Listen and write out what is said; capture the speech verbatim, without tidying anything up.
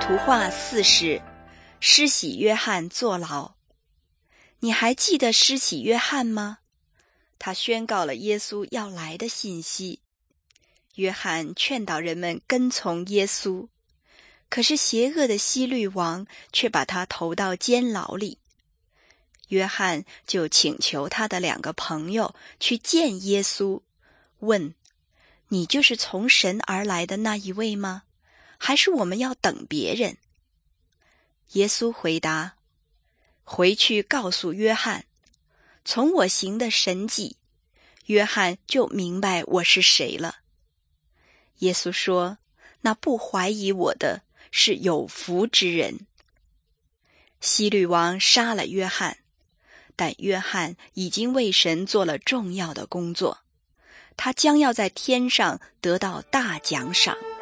图画四十，施洗约翰坐牢。你还记得施洗约翰吗？他宣告了耶稣要来的信息。约翰劝导人们跟从耶稣，可是邪恶的希律王却把他投到监牢里。约翰就请求他的两个朋友去见耶稣，问：你就是从神而来的那一位吗？还是我们要等别人？耶稣回答：回去告诉约翰，从我行的神迹，约翰就明白我是谁了。耶稣说：那不怀疑我的是有福之人。希律王杀了约翰，但约翰已经为神做了重要的工作，他将要在天上得到大奖赏。